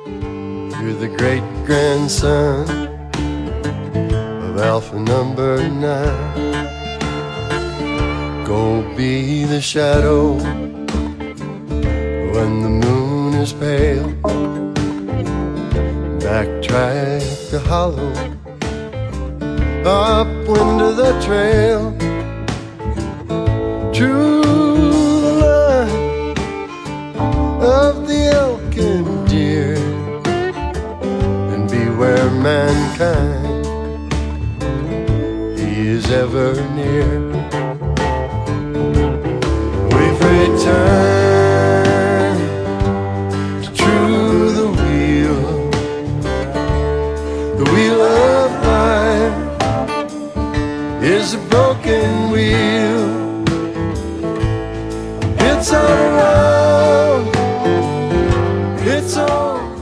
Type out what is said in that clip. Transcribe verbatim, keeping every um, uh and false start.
You're the great grandson of Alpha number nine. Go be the shadow when the moon is pale. Backtrack the hollow up into the trail. True the line of the elk and deer, and beware mankind, he is ever near. We've returned to true the wheel, the wheel of life is a broken wheel. It's all around, it's all